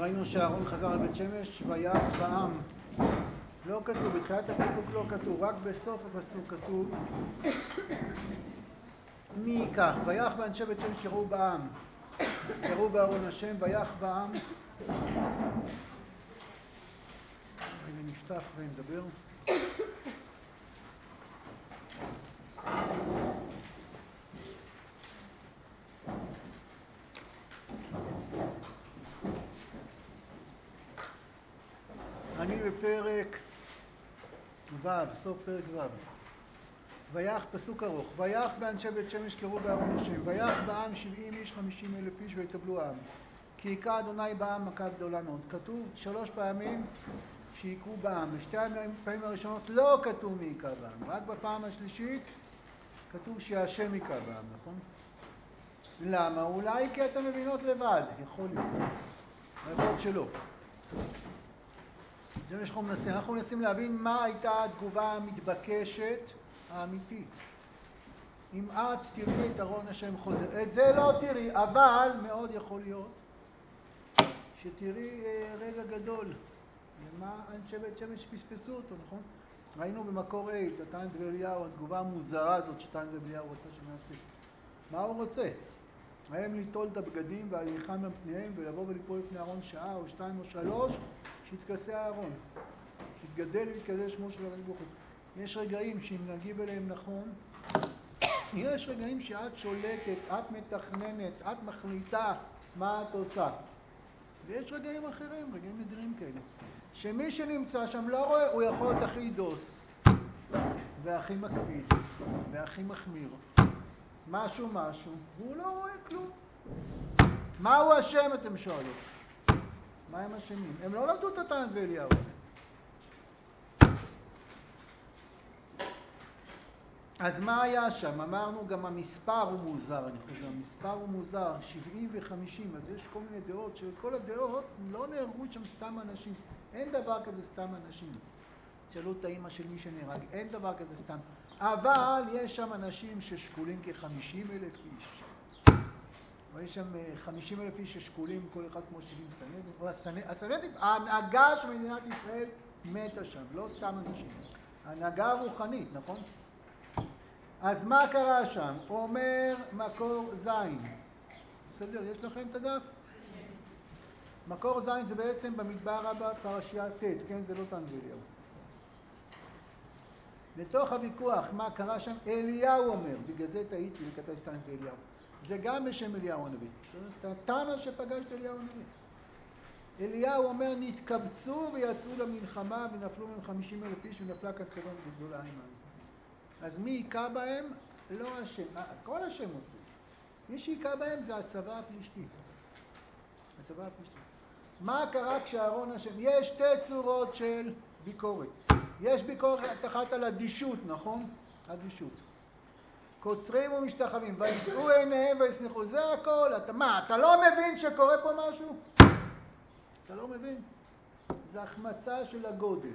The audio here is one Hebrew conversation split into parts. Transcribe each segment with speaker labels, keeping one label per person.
Speaker 1: ראינו שאהרון חזר על בית שמש ויח בעם. לא כתוב, בתחילת הפסוק לא כתוב, רק בסוף הפסוק כתוב מי ייקח. ויח באנשי בית שמש יראו בעם, יראו בארון השם, ויח בעם. רגע נפתח ונדבר. אני בפרק ו', סוף פרק ו'. ויח, פסוק ארוך. ויח באנשי בית שמש קראו בארון השם. ויח בעם 70 איש 50,000 איש ויתאבלו העם. כי היכה אדוני בעם מכה גדולה מאוד. כתוב 3 פעמים שהיכו בעם. בשתי הפעמים הראשונות לא כתוב מי היכה בעם. רק בפעם השלישית כתוב שהשם היכה בעם, נכון? למה? אולי כי אתם מבינות לבד. יכול להיות. אבל שלא. זה מה שאנחנו מנסים. אנחנו מנסים להבין מה הייתה התגובה המתבקשת האמיתית. אם את תראי את ארון השם חוזר, את זה לא תראי, אבל מאוד יכול להיות שתראי רגע גדול. למה אנשי בית שמש פספסו אותו, נכון? ראינו במקור A, דתן ואליהו, התגובה המוזרה הזאת שדתן ואליהו רוצה שנעשה. מה הוא רוצה? הם ליטול את הבגדים והליכם בפניהם ולבוא וליפול לפני ארון שעה או 2 או 3, שיתכסה הארון, שיתגדל ויתקדש שמו של הקדוש ברוך הוא. יש רגעים שאם נגיב אליהם נכון, יש רגעים שאת שולטת, את מתכננת, את מחליטה מה את עושה. ויש רגעים אחרים, רגעים נדירים כאלה, שמי שנמצא שם לא רואה, הוא יכול להיות הכי דוס והכי מקפיד והכי מחמיר, משהו, והוא לא רואה כלום. מה הוא השם, אתם שואלים? מה הם השמים? הם לא למדו את דתן ואליהו. אז מה היה שם? אמרנו גם המספר הוא מוזר, אני חושב, המספר הוא מוזר, 70 ו-50, אז יש כל מיני דעות, שכל הדעות לא נהרגו שם סתם אנשים. אין דבר כזה סתם אנשים. שאלו את האמא של מי שנהרג, אין דבר כזה סתם. אבל יש שם אנשים ששקולים כ-50,000 איש. ויש שם 50,000 איש ששקולים כל אחד כמו 70 סנהדרין. הסנהדרין, ההנהגה של מדינת ישראל מתה שם, לא סתם אנשים. ההנהגה הרוחנית, נכון? אז מה קרה שם? אומר מקור זין. בסדר, יש לכם את הדף? מקור זין זה בעצם במדבר הבא פרשיית ט', כן? זה לא דתן ואליהו. לתוך הוויכוח מה קרה שם, אליהו אומר, בגלל זה טעיתי וכתב דתן ואליהו. זה גם בשם אליהו הנביא. זאת אומרת, התנא שפגש את אליהו הנביא. אליהו אומר, נתקבצו ויצאו למלחמה ונפלו מהם 50,000 איש ונפלה כצלון גדולה עימם. אז מי היכה בהם? לא השם. כל השם עושה. מי שהיכה בהם זה הצבא הפלישתי. הצבא הפלישתי. מה קרה כשאהרון השם? יש 2 צורות של ביקורת. יש ביקורת אחת על אדישות, נכון? אדישות. קוצרים ומשתחווים, וישאו עיניהם וישמחו, זה הכל. אתה לא מבין שקורה פה משהו? אתה לא מבין? זה החמצה של הגודל.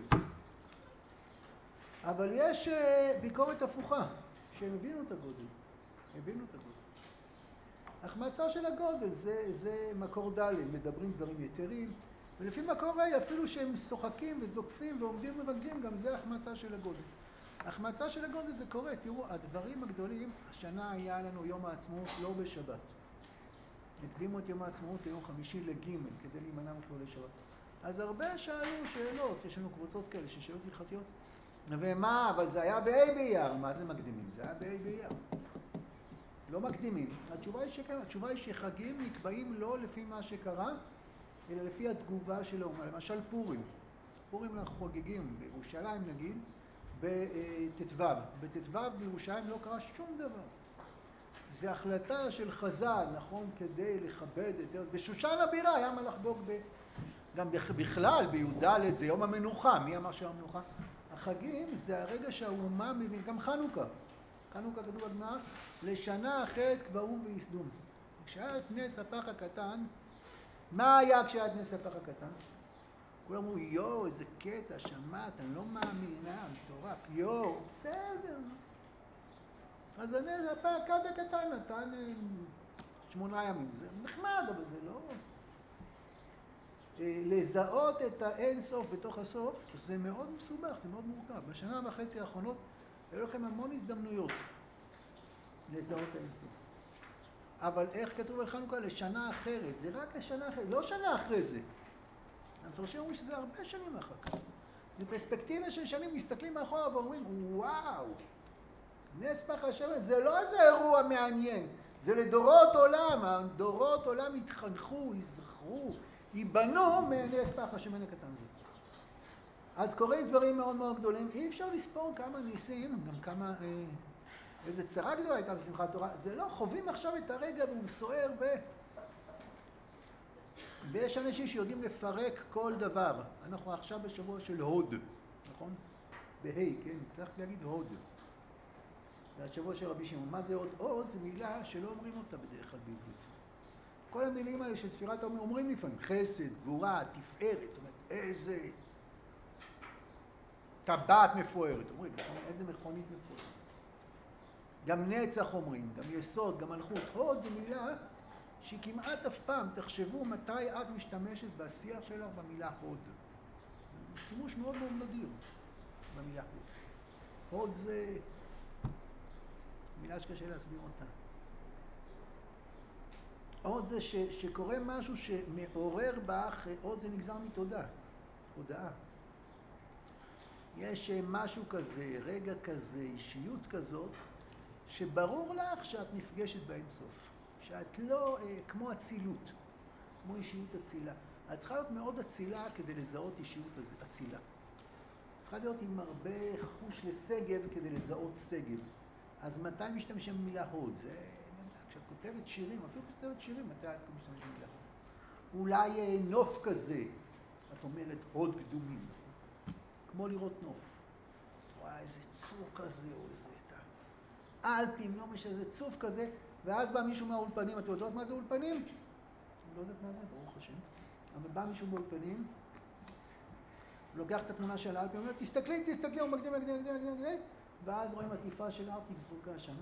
Speaker 1: אבל יש ביקורת הפוכה, שהם הבינו את הגודל. הבינו את הגודל. החמצה של הגודל, זה מקור ד', מדברים דברים יתרים, ולפי מקור ה' אפילו שהם שוחקים וזוקפים ועומדים ומבגדים, גם זה החמצה של הגודל. החמצה של הגודל זה קורה, תראו, הדברים הגדולים, השנה היה לנו יום העצמאות לא בשבת. הקדימו את יום העצמאות ליום חמישי לגימל, כדי להימנע מחילולי שבת. אז הרבה שאלו שאלות, יש לנו קבוצות כאלה ששאלות הלכתיות. ומה, אבל זה היה בה' באייר, מה זה מקדימים? זה היה בה' באייר. לא מקדימים. התשובה היא שכן, התשובה היא שחגים נקבעים לא לפי מה שקרה, אלא לפי התגובה של האומה. למשל פורים. פורים אנחנו חוגגים בירושלים נגיד, בט"ו. בט"ו בירושלים לא קרה שום דבר. זה החלטה של חז"ל, נכון, כדי לכבד את... בשושן הבירה היה מה לחגוג גם בכלל, בי"ד זה יום המנוחה. מי אמר שיום המנוחה? החגים זה הרגע שהאומה מבין, גם חנוכה. חנוכה כתוב בגמרא, לשנה אחרת קבעום ויסדום. כשהיה את נס הפח הקטן, מה היה כשהיה את נס הפח הקטן? כולם אמרו, יו, איזה קטע, שמעת, אני לא מאמינה, מטורף, יו, בסדר. אז הנס הפח הקטן נתן 8 ימים, זה נחמד, אבל זה לא... לזהות את האין סוף בתוך הסוף, זה מאוד מסובך, זה מאוד מורכב. בשנה וחצי האחרונות היו לכם המון הזדמנויות לזהות האין סוף. אבל איך כתוב על חנוכה? לשנה אחרת. זה רק לשנה אחרת, לא שנה אחרי זה. המפרשים אומרים שזה הרבה שנים אחר כך. בפרספקטיבה של שנים מסתכלים מאחורה ואומרים, וואו, נס פך השמן, זה לא איזה אירוע מעניין, זה לדורות עולם, דורות עולם יתחנכו, יזכרו, ייבנו מנס פך השמן הקטן הזה. אז קוראים דברים מאוד מאוד גדולים, אי אפשר לספור כמה ניסים, גם כמה, איזה צרה גדולה הייתה בשמחת תורה, זה לא, חווים עכשיו את הרגע והוא סוער ויש אנשים שיודעים לפרק כל דבר. אנחנו עכשיו בשבוע של הוד, נכון? בהי, כן? הצלחתי להגיד הוד. זה השבוע של רבי שמעון. מה זה הוד? הוד זה מילה שלא אומרים אותה בדרך כלל בעברית. כל המילים האלה של ספירת העומר אומרים לפעמים חסד, גבורה, תפארת, זאת אומרת, איזה טבעת מפוארת, אומרים, איזה מכונית מפוארת. גם נצח אומרים, גם יסוד, גם מלכות. הוד זה מילה שהיא כמעט אף פעם, תחשבו מתי את משתמשת בשיח שלך במילה הוד. שימוש מאוד מאוד נדיר במילה הוד. הוד זה מילה שקשה להסביר אותה. הוד זה שקורה משהו שמעורר בך, הוד זה נגזר מתודה, הודעה. יש משהו כזה, רגע כזה, אישיות כזאת, שברור לך שאת נפגשת באינסוף. שאת לא כמו אצילות, כמו אישיות אצילה. את צריכה להיות מאוד אצילה כדי לזהות אישיות אצילה. צריכה להיות עם הרבה חוש לסגב כדי לזהות סגב. אז מתי משתמשים במילה הוד? זה, כשאת כותבת שירים, אפילו כותבת שירים, מתי את משתמשים במילה הוד? אולי נוף כזה, את אומרת הוד קדומים. כמו לראות נוף. וואי, איזה צור כזה, או איזה אלפים, לא משנה, איזה צוף כזה, ואז בא מישהו מהאולפנים, אתם יודעות מה זה אולפנים? לא יודעת מה זה, ברוך השם. אבל בא מישהו באולפנים, הוא לוקח את התמונה של האלפים, הוא אומר, תסתכלי, הוא מקדים, ואז רואים עטיפה של ארטיק זרוקה שם.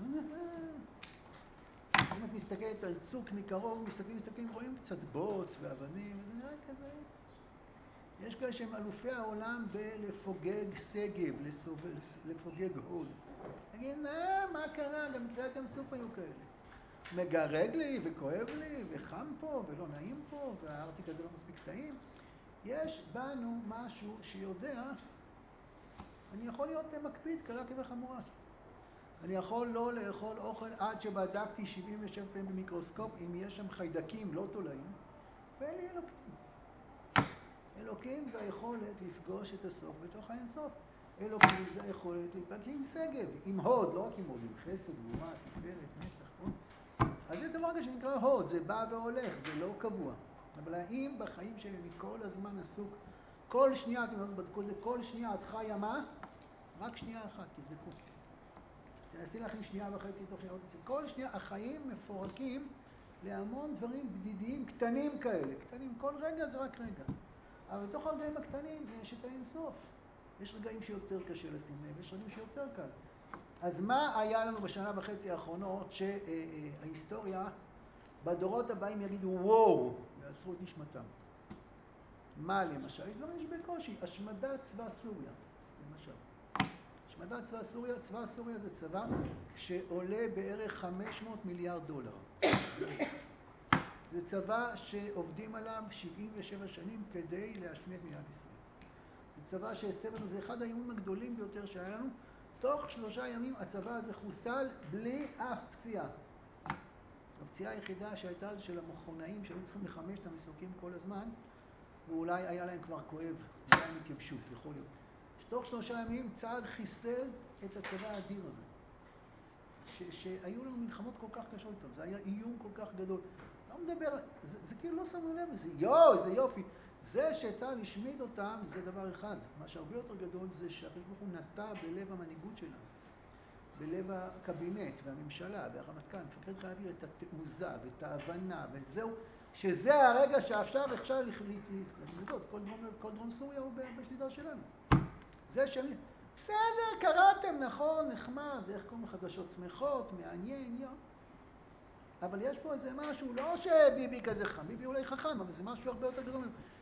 Speaker 1: אם את מסתכלת על צוק מקרוב, מסתכלים, רואים קצת בוץ ואבנים, וזה נראה כזה. יש כאלה שהם אלופי העולם בלפוגג סגב, לפוגג הוד. נגיד, מה קרה? גם מקריאת ים סוף היו כאלה. מגרג לי וכואב לי וחם פה ולא נעים פה והארטיק הזה לא מספיק טעים. יש בנו משהו שיודע, אני יכול להיות מקפיד קלה כבחמורה. אני יכול לא לאכול אוכל עד שבדקתי 77 פעמים במיקרוסקופ אם יש שם חיידקים לא תולעים, ואין לי אלוקים. אלוקים זה היכולת לפגוש את הסוף בתוך האינסוף. אלוקים זה היכולת להיפגש עם סגב, עם הוד, לא רק עם הוד, עם חסד, גבורה, תפארת, נצח, הוד. אז זה דבר כזה שנקרא הוד, זה בא והולך, זה לא קבוע. אבל האם בחיים שלי אני כל הזמן עסוק, כל שנייה, אתם יודעים, בדקו זה, כל שנייה את חיה מה? רק שנייה אחת, תבדקו. תנסי להכין שנייה וחצי תוך שנייה, כל שנייה החיים מפורקים להמון דברים בדידיים, קטנים כאלה, קטנים, כל רגע זה רק רגע. אבל בתוך הרגעים הקטנים יש את האינסוף. יש רגעים שיותר קשה לשים לב, יש רגעים שיותר קל. אז מה היה לנו בשנה וחצי האחרונות שההיסטוריה, בדורות הבאים יגידו וואו, ויעצרו את נשמתם? מה למשל? יש דברים שבקושי, השמדת צבא סוריה, למשל. השמדת צבא סוריה, צבא סוריה זה צבא שעולה בערך 500 מיליארד דולר. זה צבא שעובדים עליו 77 שנים כדי להשמיד מדינת ישראל. זה צבא שהסב לנו, זה אחד האיומים הגדולים ביותר שהיה לנו. תוך 3 ימים הצבא הזה חוסל בלי אף פציעה. הפציעה היחידה שהייתה זה של המכונאים שהיו צריכים לחמש את המסוקים כל הזמן, ואולי היה להם כבר כואב, אולי הם התייבשו, יכול להיות. תוך 3 ימים צה"ל חיסל את הצבא האדיר הזה. שהיו לנו מלחמות כל כך קשות איתם, זה היה איום כל כך גדול. לא מדבר, זה כאילו לא שמו לב לזה, זה יופי. זה שצה"ל השמיד אותם זה דבר אחד. מה שהרבה יותר גדול זה שהקדוש ברוך הוא נטע בלב המנהיגות שלנו, בלב הקבינט והממשלה והרמטכ"ל, מפקד חיל האוויר, את התעוזה ואת ההבנה, וזהו, שזה הרגע שעכשיו אפשר להתמודד. כל דרום סוריה הוא בשליטה שלנו. זה שאני... בסדר, קראתם, נכון, נחמד, איך קוראים חדשות שמחות, מעניין, אבל יש פה איזה משהו, לא שביבי כזה חם, ביבי אולי חכם, אבל זה משהו הרבה יותר גדול.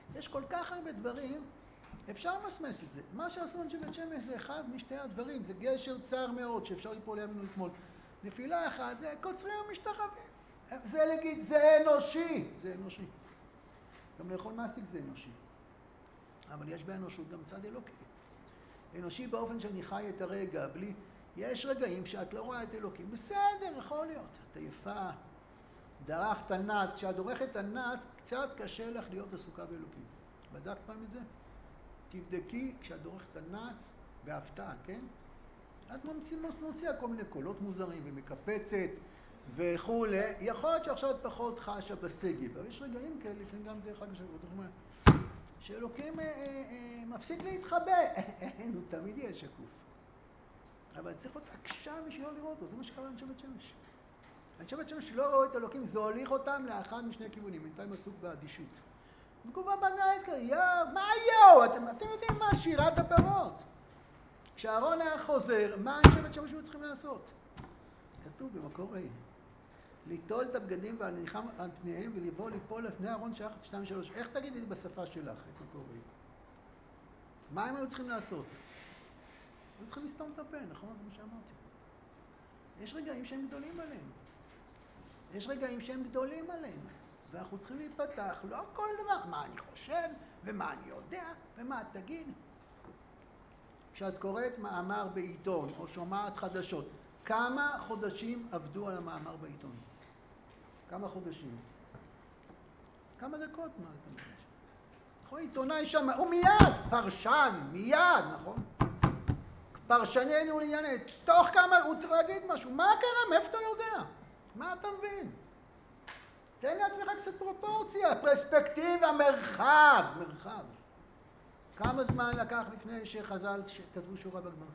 Speaker 1: יש כל כך הרבה דברים, אפשר למסמס את זה. מה שעשו אנשי בית שמש זה אחד משתי הדברים, זה גשר צר מאוד שאפשר ליפול לימין ולשמאל. נפילה אחת זה קוצרים ומשתחווים. זה להגיד, זה אנושי, זה אנושי. גם לאכול מעסיק זה אנושי. אבל יש באנושות גם צד אלוקי. אנושי באופן שאני חי את הרגע, בלי... יש רגעים שאת לא רואה את אלוקים. בסדר, יכול להיות. את עייפה, דרכת הנץ. כשאת דורכת הנץ, קצת קשה לך להיות עסוקה באלוקים. בדקת פעם את זה? תבדקי כשאת דורכת הנץ, בהפתעה, כן? את מוציאה כל מיני קולות מוזרים ומקפצת וכולי. יכול להיות שעכשיו את פחות חשה בסגב. אבל יש רגעים כאלה, לפעמים גם דרך אגב שבועות, שאלוקים מפסיק להתחבא. הוא תמיד יהיה שקוף. אבל צריך להיות עקשן בשביל לא לראות אותו. זה מה שקרה לאנשי בית שמש. אנשי בית שמש לא ראו את אלוקים, זה הוליך אותם לאחד משני כיוונים. בינתיים עסוק באדישות. תגובה בנאית, יואו, מה יואו? אתם יודעים מה? שירת הפירות. כשאהרון היה חוזר, מה אנשי בית שמש היו צריכים לעשות? כתוב במקור ה' ליטול את הבגדים ולהניחם על פניהם ולבוא ליפול לפני אהרון שחת 2-3. איך תגידי לי בשפה שלך את מקור ה'? מה הם היו צריכים לעשות? היו צריכים לסתום את הפה, נכון? זה מה שאמרתי. יש רגעים שהם גדולים עלינו. יש רגעים שהם גדולים עלינו. ואנחנו צריכים להתפתח, לא כל דבר, מה אני חושב, ומה אני יודע, ומה תגיד. כשאת קוראת מאמר בעיתון, או שומעת חדשות, כמה חודשים עבדו על המאמר בעיתון? כמה חודשים? כמה דקות, מה אתה מבין? נכון, עיתונאי שם, הוא מיד, פרשן, מיד, נכון? פרשננו לענייני, תוך כמה, הוא צריך להגיד משהו, מה קרה, מאיפה אתה יודע? מה אתה מבין? תן לעצמך קצת פרופורציה, פרספקטיבה, מרחב. כמה זמן לקח לפני שחז"ל כתבו שורה בגמרא?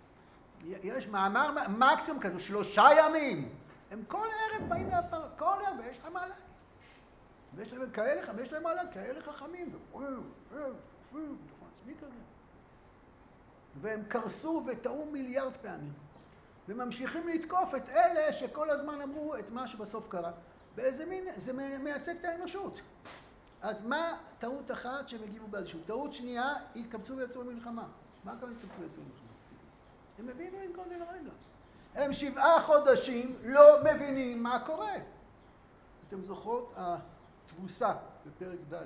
Speaker 1: יש מאמר מקסימום כזה, 3 ימים. הם כל ערב באים להפר, כל ערב, ויש להם מעלה. ויש להם כאלה, ויש להם מעלה, כאלה חכמים. והם קרסו וטעו מיליארד פעמים. וממשיכים לתקוף את אלה שכל הזמן אמרו את מה שבסוף קרה. באיזה מין, זה מייצג את האנושות. אז מה טעות אחת שהם הגיבו באדישות? טעות שנייה, התקבצו ויצאו למלחמה. מה קרה התקבצו ויצאו למלחמה? הם הבינו את גודל הרגע. הם 7 חודשים לא מבינים מה קורה. אתם זוכרות, התבוסה בפרק ד'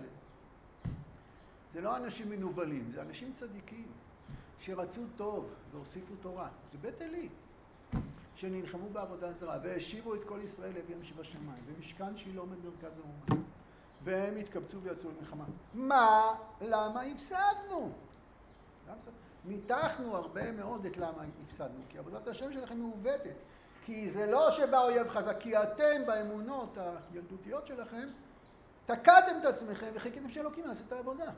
Speaker 1: זה לא אנשים מנובלים, זה אנשים צדיקים שרצו טוב והוסיפו תורה. זה בית אלי. שנלחמו בעבודה זרה והשיבו את כל ישראל לאביהם שבשמיים ומשכן שילה במרכז האומה והם התקבצו ויצאו למלחמה. מה? למה הפסדנו? ניתחנו הרבה מאוד את למה הפסדנו, כי עבודת השם שלכם מעוותת, כי זה לא שבא אויב חזק, כי אתם באמונות הילדותיות שלכם תקעתם את עצמכם וחיכיתם שאלוקים יעשה את העבודה.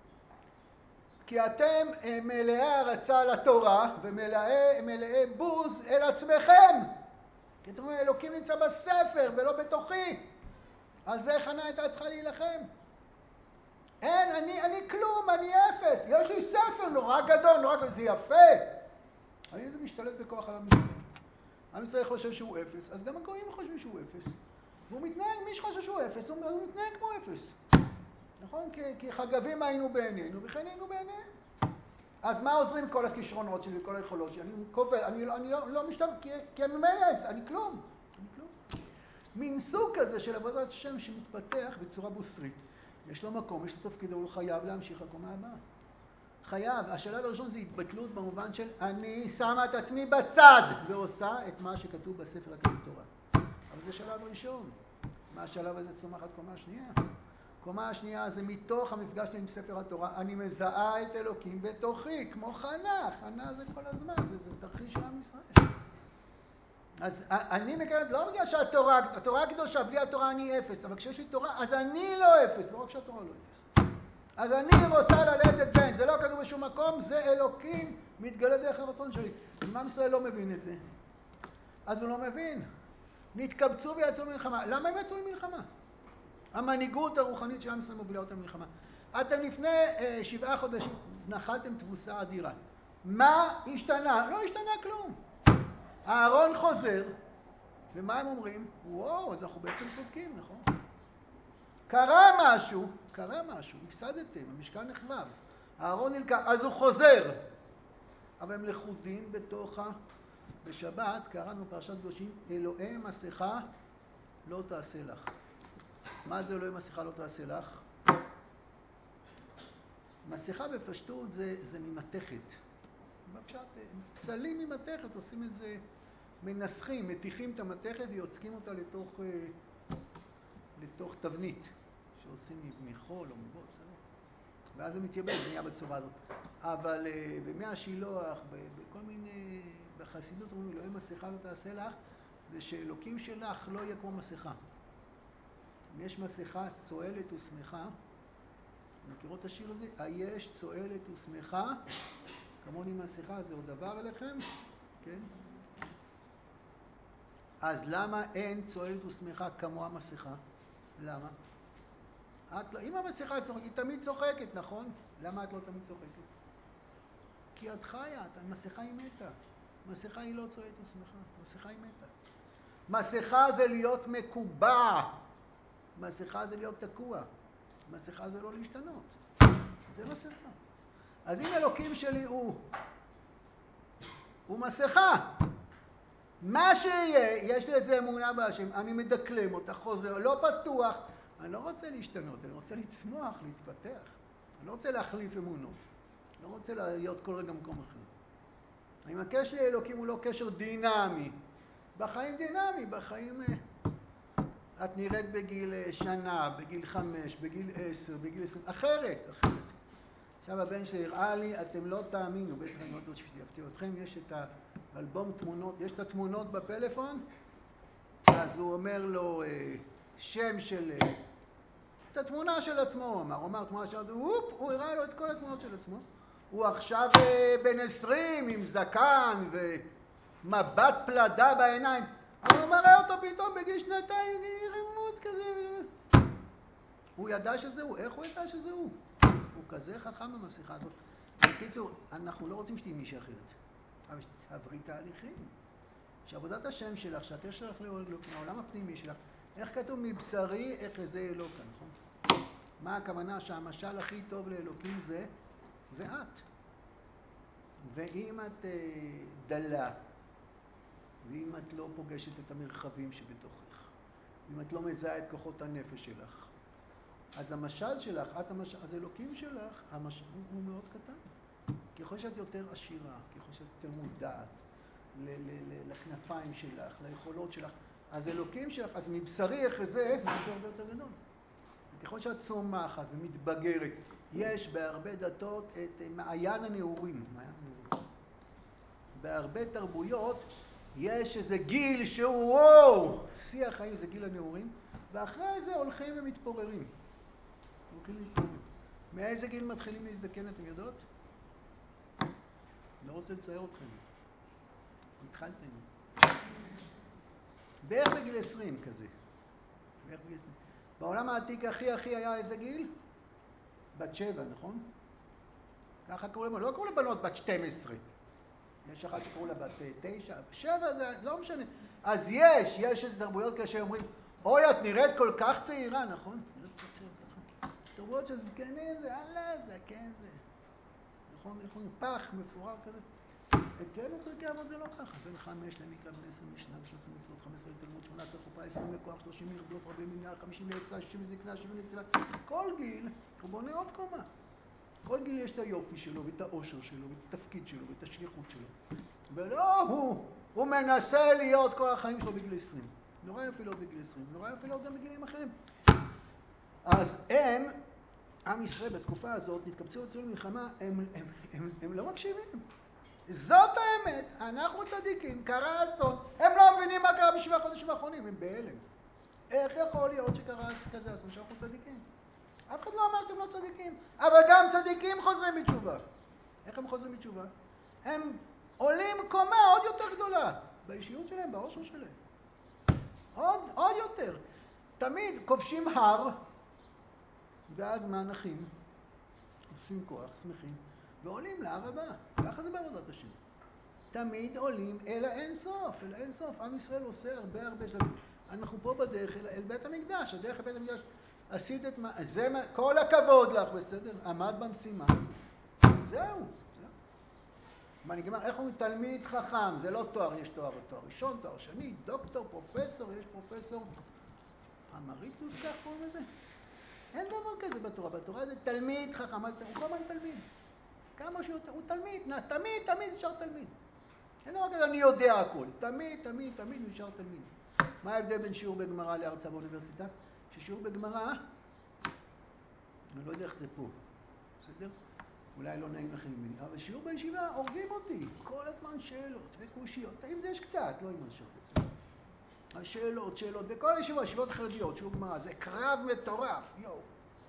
Speaker 1: כי אתם מלאי הערצה לתורה ומלאי בוז אל עצמכם. כי אתם אומרים, אלוקים נמצא בספר ולא בתוכי. על זה חנה הייתה צריכה להילחם. אין, אני כלום, אני אפס. יש לי ספר נורא גדול, זה יפה. האם זה משתלט בכוח על עם ישראל? עם ישראל חושב שהוא אפס, אז גם הגויים חושבים שהוא אפס. והוא מתנהג, מי שחושב שהוא אפס, הוא מתנהג כמו אפס. נכון? כי חגבים היינו בעינינו וכן היינו בעיניהם. אז מה עוזרים כל הכישרונות שלי וכל היכולות שלי? אני לא משתמש, כי אני ממלס, אני כלום. מין סוג כזה של עבודת השם שמתפתח בצורה בוסרית. יש לו מקום, יש לו תפקיד, הוא חייב להמשיך לקומה הבאה. חייב. השלב הראשון זה התבטלות במובן של אני שמה את עצמי בצד ועושה את מה שכתוב בספר הכתוב תורה. אבל זה שלב ראשון. מהשלב הזה צומחת קומה שנייה. קומה השנייה זה מתוך המפגש עם ספר התורה. אני מזהה את אלוקים בתוכי, כמו חנה. חנה זה כל הזמן, זה תרחיש של עם ישראל. אז אני מקבל, לא בגלל שהתורה הקדושה, בלי התורה אני אפס, אבל כשיש לי תורה, אז אני לא אפס, לא רק שהתורה לא אפס. אז אני רוצה ללדת בן, זה לא כתוב בשום מקום, זה אלוקים מתגלה דרך הרצון שלי. אם עם ישראל לא מבין את זה, אז הוא לא מבין. נתקבצו ויצאו למלחמה. למה הם יצאו למלחמה? המנהיגות הרוחנית של עם ישראל מובילה אותם למלחמה. אתם לפני 7 חודשים נחלתם תבוסה אדירה. מה השתנה? לא השתנה כלום. אהרון חוזר, ומה הם אומרים? וואו, אז אנחנו בעצם צודקים, נכון? קרה קרה משהו, הפסדתם, המשכן נחרב. הארון נלקח, אז הוא חוזר. אבל הם לכודים בתוכה. בשבת קראנו פרשת קדושים, אלוהי מסכה לא תעשה לך. מה זה אלוהי מסכה לא תעשה לך? מסכה בפשטות זה ממתכת. בפשט, פסלים ממתכת, עושים את זה, מנסחים, מתיחים את המתכת ויוצקים אותה לתוך תבנית, שעושים מחול או מבוץ, ואז זה מתייבש, זה נהיה בצורה הזאת. אבל בימי השילוח, בכל מיני, בחסידות אומרים, אלוהי מסכה לא תעשה לך, זה שאלוקים שלך לא יהיה כמו מסכה. אם יש מסכה צועלת ושמחה, מכירות את השיר הזה? היש צועלת ושמחה, כמוני מסכה, זה עוד דבר אליכם, כן? אז למה אין צועלת ושמחה כמו המסכה? למה? אם המסכה צוחקת, היא תמיד צוחקת, נכון? למה את לא תמיד צוחקת? כי את חיה, המסכה היא מתה. מסכה היא לא צועלת ושמחה, מסכה היא מתה. מסכה זה להיות מקובע. מסכה זה להיות תקוע. מסכה זה לא להשתנות. זה מסכה. אז אם אלוקים שלי הוא מסכה, מה שיהיה, יש לי איזה אמונה בהשם, אני מדקלם אותה, חוזר, לא פתוח, אני לא רוצה להשתנות, אני רוצה לצמוח, להתפתח. אני לא רוצה להחליף אמונות. אני לא רוצה להיות כל רגע מקום אחר. אם הקשר לאלוקים הוא לא קשר דינמי, בחיים דינמי, בחיים את נראית בגיל שנה, בגיל 5, בגיל 10, בגיל 20, אחרת. עכשיו הבן שלי הראה לי, אתם לא תאמינו, בטח אני עוד שיפתיע אתכם, יש את האלבום תמונות, יש את התמונות בפלאפון, אז הוא אומר לו שם של, את התמונה של עצמו, הוא אמר תמונה של עצמו, הוא הראה לו את כל התמונות של עצמו. הוא עכשיו בן 20 עם זקן ומבט פלדה בעיניים. אבל הוא מראה אותו פתאום בגיל 2, רמות כזה. הוא ידע שזה הוא, איך הוא ידע שזה הוא? הוא כזה חכם במסכה הזאת. בקיצור, אנחנו לא רוצים שתהיי מישהי אחרת. אבל שתעברי תהליכים. שעבודת השם שלך, שהקשר שלך לעולם הפנימי שלך, איך כתוב מבשרי אחזה אלוקה, נכון? מה הכוונה? שהמשל הכי טוב לאלוקים זה את. ואם את דלה, ואם את לא פוגשת את המרחבים שבתוכך, אם את לא מזהה את כוחות הנפש שלך, אז המשל שלך, אז אלוקים שלך, הוא מאוד קטן. ככל שאת יותר עשירה, ככל שאת יותר מודעת לכנפיים שלך, ליכולות שלך, אז אלוקים שלך, אז מבשרי אחזה, משהו הרבה יותר גדול. וככל שאת צומחת ומתבגרת, יש בהרבה דתות את מעיין הנעורים. בהרבה תרבויות יש איזה גיל שהוא וואו, שיא החיים זה גיל הנעורים, ואחרי זה הולכים ומתפוררים. מאיזה גיל מתחילים להזדקן, אתם יודעות? לא רוצה לצייר אתכם. התחלתם. בערך בגיל 20 כזה. בערך בגיל 20. בעולם העתיק הכי היה איזה גיל? בת 7, נכון? ככה קוראים לו, לא קוראים לבנות בת 12. יש אחת שקראו לה בת 9, 7 זה לא משנה. אז יש איזה תרבויות כאלה שאומרים, אוי, את נראית כל כך צעירה, נכון? תרבויות של זקנים זה, זקן זה. נכון, פח, מפורר כזה. אצלנו פרקי אבות זה לא ככה. בין 5 למקרא, בין 20 משנה, 13 מצוות, 15 לתלמוד, 18 חופה, 20 לכוח, 30 מרדוף, 40 מנהר, 50 לעצה, 60 לזקנה, 70 לצלה. כל גיל הוא בונה עוד קומה. כל גיל יש את היופי שלו, ואת האושר שלו, ואת התפקיד שלו, ואת השליחות שלו. ולא הוא מנסה להיות כל החיים שלו בגיל 20. נורא יפה להיות בגיל 20, נורא יפה להיות גם בגילים אחרים. אז עם ישראל בתקופה הזאת, התקבצו אצלנו למלחמה, הם לא מקשיבים. זאת האמת, אנחנו צדיקים, קרה אסון, הם לא מבינים מה קרה בשבעה חודשים האחרונים, הם בהלם. איך יכול להיות שקרה כזה אסון שאנחנו צדיקים? אף אחד לא אמר שאתם לא צדיקים, אבל גם צדיקים חוזרים בתשובה. איך הם חוזרים בתשובה? הם עולים קומה עוד יותר גדולה, באישיות שלהם, באושר שלהם. עוד יותר. תמיד כובשים הר, ואז מהנחים, עושים כוח, שמחים, ועולים להר הבא. ככה זה בעבודת השם. תמיד עולים אל האין סוף, אל האין סוף. עם ישראל עושה הרבה שלבים. אנחנו פה בדרך אל בית המקדש, הדרך לבית המקדש. עשית את מה, כל הכבוד לך, בסדר? עמד במשימה. זהו. מה נגמר? איך הוא תלמיד חכם? זה לא תואר, יש תואר ראשון, תואר שני, דוקטור, פרופסור, יש פרופסור. אמריטוס, כך קוראים לזה? אין דבר כזה בתורה. בתורה זה תלמיד חכם, הוא כל הזמן תלמיד. כמה שהוא תלמיד, תמיד נשאר תלמיד. אין דבר כזה, אני יודע הכל. תמיד נשאר תלמיד. מה ההבדל בין שיעור בגמרא להרצאה באוניברסיטה? ששיעור בגמרא, אני לא יודע איך זה פה, בסדר? אולי לא נעים לכם ממני, אבל שיעור בישיבה הורגים אותי. כל הזמן שאלות וקושיות. אם זה יש קצת, לא עם השעות. השאלות, בכל הישיבה, ישיבות חרדיות, שיעור גמרא, זה קרב מטורף, יואו.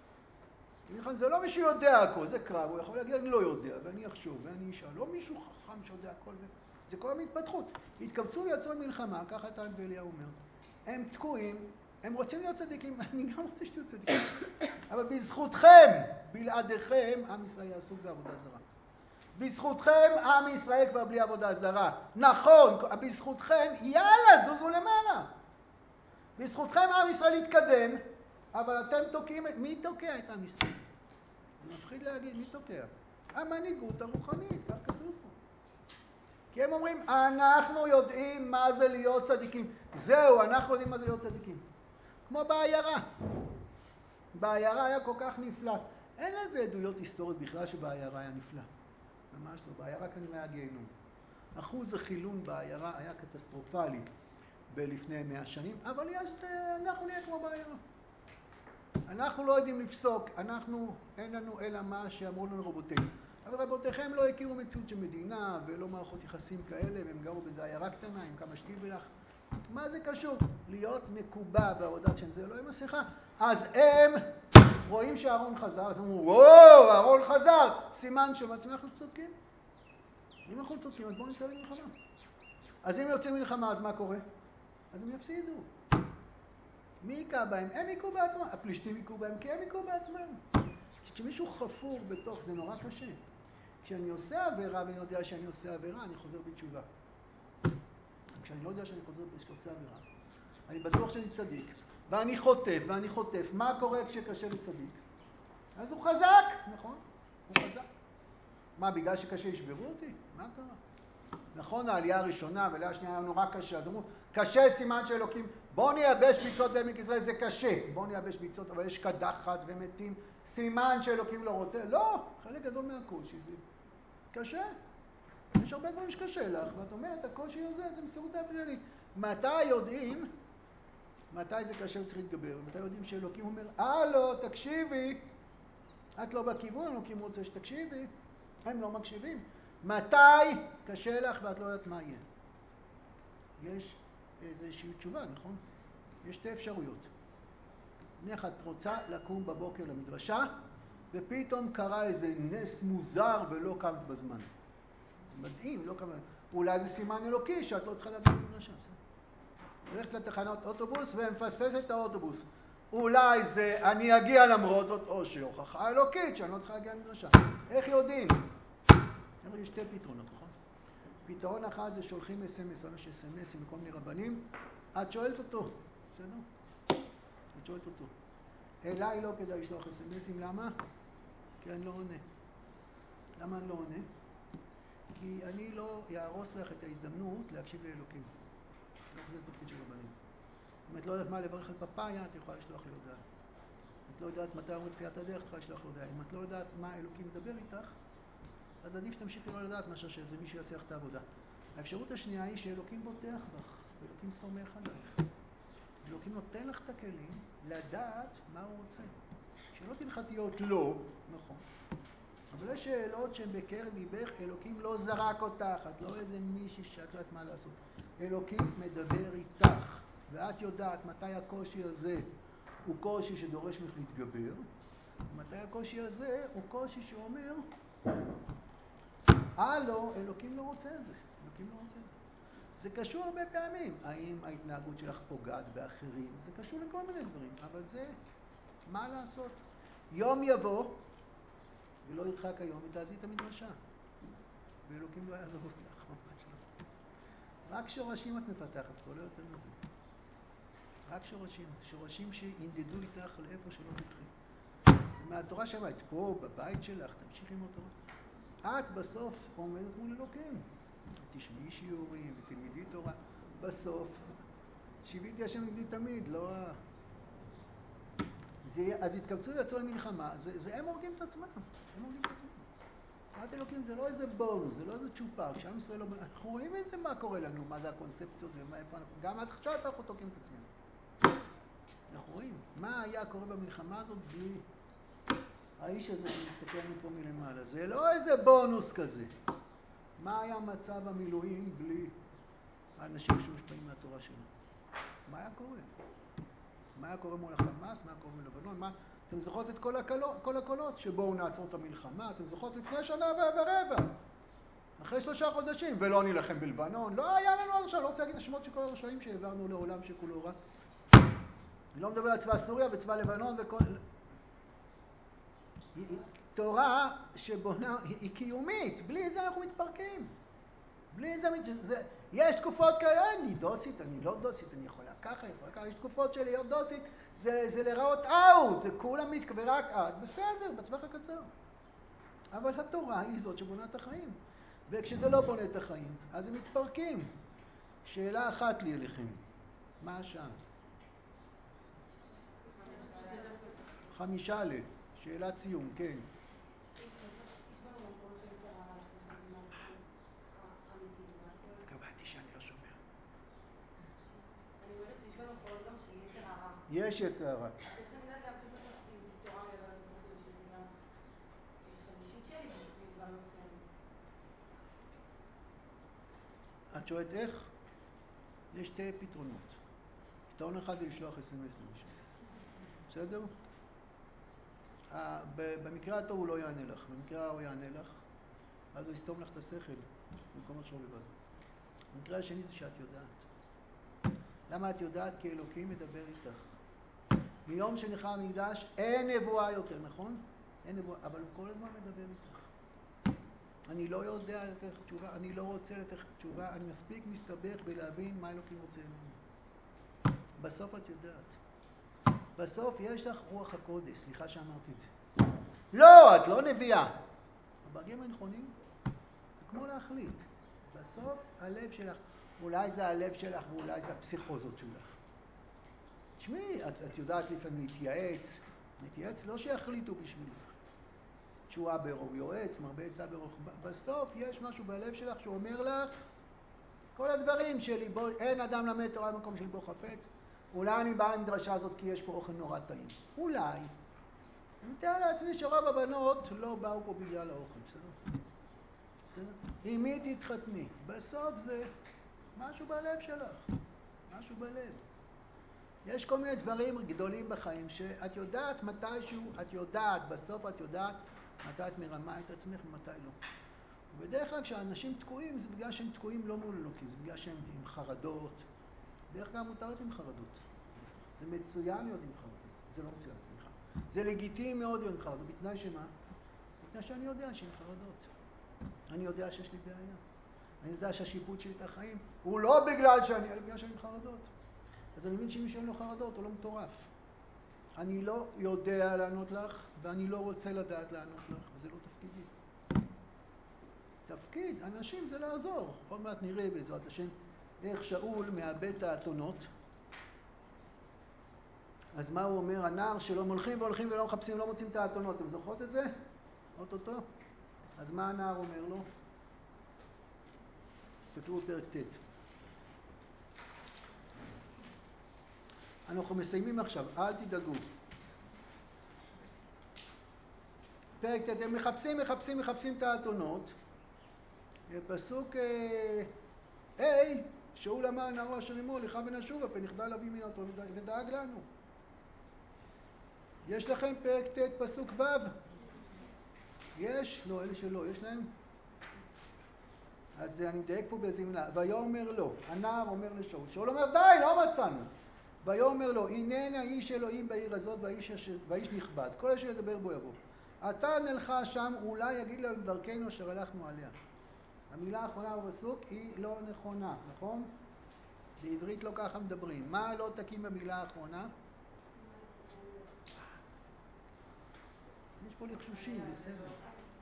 Speaker 1: זה לא מישהו יודע הכל, זה קרב, הוא יכול להגיד, אני לא יודע, ואני אחשוב, ואני אשאל, לא מישהו חכם שיודע הכל, זה כל המתפתחות. התקבצו ויצאו ממלחמה, ככה טען ואליהו אומר. הם תקועים, הם רוצים להיות צדיקים, אני גם רוצה שתהיו צדיקים, אבל בזכותכם, בלעדיכם, עם ישראל יעסוק בעבודה זרה. בזכותכם, עם ישראל כבר בלי עבודה זרה. נכון, בזכותכם, יאללה, זוזו למעלה. בזכותכם, עם ישראל יתקדם, אבל אתם תוקעים, מי תוקע את עם ישראל? זה מפחיד להגיד, מי תוקע? המנהיגות הרוחנית, כך כתוב פה. כי הם אומרים, אנחנו יודעים מה זה להיות צדיקים. זהו, אנחנו יודעים מה זה להיות צדיקים. כמו בעיירה. בעיירה היה כל כך נפלא. אין לזה עדויות היסטוריות בכלל שבעיירה היה נפלא. ממש לא, בעיירה כנראה היה גיהנום. אחוז החילון בעיירה היה קטסטרופלי בלפני 100 שנים, אבל אנחנו נהיה כמו בעיירה. אנחנו לא יודעים לפסוק, אין לנו אלא מה שאמרו לנו רבותינו. אבל רבותיכם לא הכירו מציאות של מדינה ולא מערכות יחסים כאלה, והם גרו בזה עיירה קטנה עם כמה שטיבלח. מה זה קשור? להיות מקובע בעבודת שם זה לא עם מסכה. אז הם רואים שהארון חזר, אז הם אומרים, וואו, הארון חזר! סימן שמצמח אנחנו צודקים. אם אנחנו צודקים, אז בואו נצא למלחמה. אז אם יוצאים מלחמה, אז מה קורה? אז הם יפסידו. מי יקע בהם? הם יקעו בעצמם. הפלישתים יקעו בהם כי הם יקעו בעצמם. כשמישהו חפור בתוך זה נורא קשה. כשאני עושה עבירה ואני יודע שאני עושה עבירה, אני חוזר בתשובה. כשאני לא יודע שאני עושה עבירה, אני בטוח שאני צדיק. ואני חוטף. מה קורה כשקשה לצדיק? אז הוא חזק, נכון? הוא חזק. מה, בגלל שקשה ישברו אותי? מה קרה? נכון, העלייה הראשונה והעלייה השנייה היה נורא קשה. אז אמרו, קשה סימן של אלוקים. בוא נייבש ביצות בעמק יזרעאל, זה קשה. בוא נייבש ביצות, אבל יש קדחת ומתים. סימן שאלוקים לא רוצה. לא, חלק גדול מהקושי זה קשה. יש הרבה דברים שקשה לך, ואת אומרת, הקושי הזה זה מסירות נפש. מתי זה קשה וצריך להתגבר? מתי יודעים שאלוקים אומר, הלו, תקשיבי. את לא בכיוון, אלוקים רוצה שתקשיבי. הם לא מקשיבים. מתי קשה לך ואת לא יודעת מה יהיה? יש איזושהי תשובה, נכון? יש שתי אפשרויות. נניח את רוצה לקום בבוקר למדרשה, ופתאום קרה איזה נס מוזר ולא קמת בזמן. מדהים, לא קמת. אולי זה סימן אלוקי שאת לא צריכה להגיע למדרשה. הולכת לתחנת אוטובוס ומפספסת את האוטובוס. אולי זה אני אגיע למרות זאת או שהוכחה אלוקית שאני לא צריכה להגיע למדרשה. איך יודעים? יש שתי פתרונות, נכון? פתרון אחד זה שולחים SMS, או יש SMS עם כל מיני רבנים, את שואלת אותו, בסדר? את שואלת אותו. אליי לא כדאי לשלוח SMSים, למה? כי אני לא עונה. למה אני לא עונה? כי אני לא יהרוס לך את ההזדמנות להקשיב לאלוקים. לא חושב תפקיד של רבנים. אם את לא יודעת מה לברך על פפאיה, את יכולה לשלוח לי הודעה. את לא יודעת מתי אומרת תפילת הדרך, את יכולה לשלוח לי הודעה. אם את לא יודעת מה אלוקים מדבר איתך, אז עדיף שתמשיכי לא לדעת מאשר שזה מישהו יעשה לך את העבודה. האפשרות השנייה היא שאלוקים בוטח בך, ואלוקים סומך עליך. אלוקים נותן לך את הכלים לדעת מה הוא רוצה. שאלות הלכתיות לא, נכון. אבל יש שאלות שהן בקרב ליבך, אלוקים לא זרק אותך, את לא איזה מישהי שאת לא יודעת מה לעשות. אלוקים מדבר איתך, ואת יודעת מתי הקושי הזה הוא קושי שדורש ממך להתגבר, ומתי הקושי הזה הוא קושי שאומר, הלו, אלוקים לא רוצה את זה. אלוקים לא רוצה את זה. זה קשור הרבה פעמים. האם ההתנהגות שלך פוגעת באחרים? זה קשור לכל מיני דברים. אבל זה, מה לעשות? יום יבוא, ולא ירחק היום, ותעזבי את המדרשה. ואלוקים לא יעזוב אותך, ממש לא. רק שורשים את מפתחת פה, לא יותר מזה. רק שורשים, שורשים שינדדו איתך לאיפה שלא תלכי. מהתורה שבאת, פה בבית שלך, תמשיכי עם התורה. את בסוף עומדת מול אלוקים. תשמעי שיעורים ותלמידי תורה. בסוף, שיביתי השם נגדי תמיד, לא... אז התקבצו יצאו למלחמה, הם הורגים את עצמם. הם הורגים את עצמם. תורת אלוקים זה לא איזה בונוס, זה לא איזה צ'ופר. כשעם ישראל לא... אנחנו רואים את זה מה קורה לנו, מה זה הקונספציות ומה איפה אנחנו... גם עד עכשיו אנחנו תוקעים את עצמנו. אנחנו רואים מה היה קורה במלחמה הזאת בלי האיש הזה שמסתכל מפה מלמעלה. זה לא איזה בונוס כזה. מה היה מצב המילואים בלי האנשים שמושפעים מהתורה שלנו? מה היה קורה? מה היה קורה מול החמאס? מה היה קורה מול לבנון? אתם זוכרות את כל הקולות שבואו נעצור את המלחמה? אתם זוכרות לפני שנה ורבע? אחרי 3 חודשים, ולא נלחם בלבנון. לא היה לנו עד עכשיו, לא רוצה להגיד את השמות של כל הרשעים שהעברנו לעולם שכולו רע. אני לא מדבר על צבא סוריה וצבא לבנון וכל... תורה שבונה היא קיומית, בלי זה אנחנו מתפרקים. בלי זה, יש תקופות כאלה, אני דוסית, אני לא דוסית, אני יכולה ככה, יש תקופות של להיות דוסית, זה לראות אאוט, זה כולם ורק את, בסדר, בטווח הקצר. אבל התורה היא זאת שבונה את החיים. וכשזה לא בונה את החיים, אז הם מתפרקים. שאלה אחת לי אליכם, מה השעה? 5 שאלת סיום, כן. קבעתי שאני לא שומע.
Speaker 2: אני אומרת שיש במקורות גם שיצר הרע.
Speaker 1: יש יצר הרע.
Speaker 2: אז איך אני יודעת להבדיל בסוף אם זה תורה מדברת מתוך כאילו שזה גם חלישות שלי בסביבה מסוימת?
Speaker 1: את שואלת איך? יש 2 פתרונות. פתרון אחד זה לשלוח SMS למישהו. בסדר? במקרה הטוב הוא לא יענה לך. במקרה הוא יענה לך, אז הוא יסתום לך את השכל במקום לחשוב לבד. במקרה השני זה שאת יודעת. למה את יודעת? כי אלוקים מדבר איתך. מיום שנחרב המקדש אין נבואה יותר, נכון? אין נבואה, אבל הוא כל הזמן מדבר איתך. אני לא יודע לתת לך תשובה, אני לא רוצה לתת לך תשובה, אני מספיק מסתבך בלהבין מה אלוקים רוצה ממני. בסוף את יודעת. בסוף יש לך רוח הקודש, סליחה שאמרתי את זה. לא, את לא נביאה. הברגים הנכונים זה כמו להחליט. בסוף הלב שלך, אולי זה הלב שלך ואולי זה הפסיכוזות שלך. תשמעי, את יודעת לפעמים להתייעץ לא שיחליטו בשבילך. תשועה ברוב יועץ, מרבה עצה ברוב. בסוף יש משהו בלב שלך שאומר לך, כל הדברים שלי, אין אדם למד תורה במקום של בו חפץ. אולי אני בא למדרשה הזאת כי יש פה אוכל נורא טעים. אולי. אני מתאר לעצמי שרוב הבנות לא באו פה בגלל האוכל, בסדר? עם מי תתחתני? בסוף זה משהו בלב שלך. משהו בלב. יש כל מיני דברים גדולים בחיים שאת יודעת מתישהו, את יודעת, בסוף את יודעת מתי את מרמה את עצמך ומתי לא. ובדרך כלל כשאנשים תקועים זה בגלל שהם תקועים לא מול אלוקים, זה בגלל שהם עם חרדות. דרך כלל מותר להיות עם חרדות. זה מצוין להיות עם חרדות. זה לא מצוין, סליחה. זה לגיטימי מאוד להיות עם חרדות. בתנאי שמה? בתנאי שאני יודע שהיא עם חרדות. אני יודע שיש לי בעיה. אני יודע שהשיפוט שלי את החיים הוא לא בגלל שאני, אלא בגלל שאני עם חרדות. אז אני מבין שמי שאין לו חרדות הוא לא מטורף. אני לא יודע לענות לך, ואני לא רוצה לדעת לענות לך, וזה לא תפקידי. תפקיד אנשים זה לעזור. עוד מעט נראה בעזרת השם איך שאול מאבד את האתונות. אז מה הוא אומר? הנער שלא הולכים והולכים ולא מחפשים, לא מוצאים את האתונות. אתם זוכרות את זה? אוטוטו? אז מה הנער אומר לו? תקראו פרק ט'. אנחנו מסיימים עכשיו, אל תדאגו. פרק ט', הם מחפשים את האתונות. פסוק שאול אמר נערו אשר עמו הליכה ונשובה פן יחדל אבי מן אותו ודאג לנו. יש לכם פרק ט' פסוק ו'? יש? לא, אלה שלא, יש להם? אז אני מדייק פה באיזה מילה. ויאמר לו, הנער אומר לשאול, שאול אומר די, לא מצאנו. ויאמר לו, הנני איש אלוהים בעיר הזאת והאיש נכבד, כל אשר ידבר בו יבוא. אתה נלכה שם, אולי יגיד לנו דרכנו אשר הלכנו עליה. המילה האחרונה בפסוק היא לא נכונה, נכון? בעברית לא ככה מדברים. מה לא תקים במילה האחרונה? יש פה לחשושים, בסדר.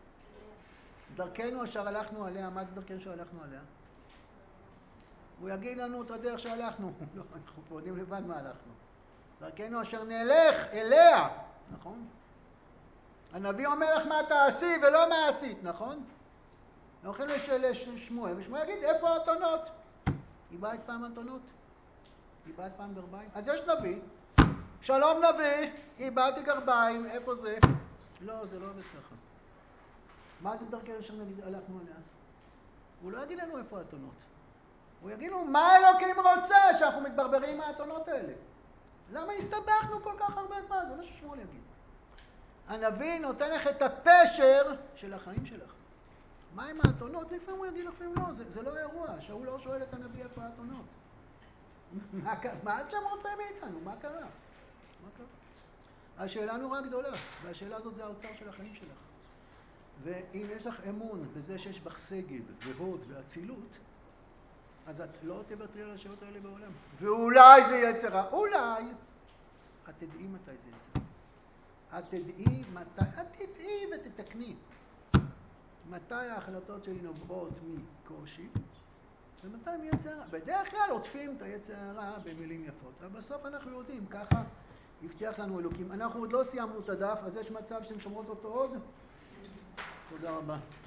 Speaker 1: דרכנו אשר הלכנו עליה, מה זה דרכנו אשר הלכנו עליה? הוא יגיד לנו את הדרך שהלכנו. לא, אנחנו פה יודעים לבד מה הלכנו. דרכנו אשר נלך אליה, נכון? הנביא אומר לך מה תעשי ולא מה עשית, נכון? הולכים לשמואל, ושמואל יגיד איפה האתונות? היא באה את פעם האתונות? היא באה את פעם גרביים? אז יש נביא, שלום נביא, היא באה את גרביים, איפה זה? לא, זה לא עובד ככה. מה זה דרכנו אשר הלכנו עליה? הוא לא יגיד לנו איפה האתונות. הוא יגיד לנו מה אלוקים רוצה שאנחנו מתברברים מהאתונות האלה. למה הסתבכנו כל כך הרבה פעם? זה מה ששמואל יגיד. הנביא נותן לך את הפשר של החיים שלך. מה עם האתונות? לפעמים הוא יגיד לפעמים לא, זה לא אירוע. שאול לא שואל את הנביא איפה האתונות. מה את שם רוצה מאיתנו? מה קרה? מה קרה? השאלה נורא גדולה, והשאלה הזאת זה האוצר של החיים שלך. ואם יש לך אמון בזה שיש בך שגב והוד ואצילות, אז את לא תוותרי על השאלות האלה בעולם. ואולי זה יצרה, אולי את תדעי מתי זה יצרה. את תדעי מתי, את תדעי ותתקני. מתי ההחלטות שלי נובעות מקושי, ומתי מיצר הרע. בדרך כלל עוטפים את היצר הרע במילים יפות. אבל בסוף אנחנו יודעים, ככה הבטיח לנו אלוקים. אנחנו עוד לא סיימנו את הדף, אז יש מצב שאתם שומרות אותו עוד? תודה רבה.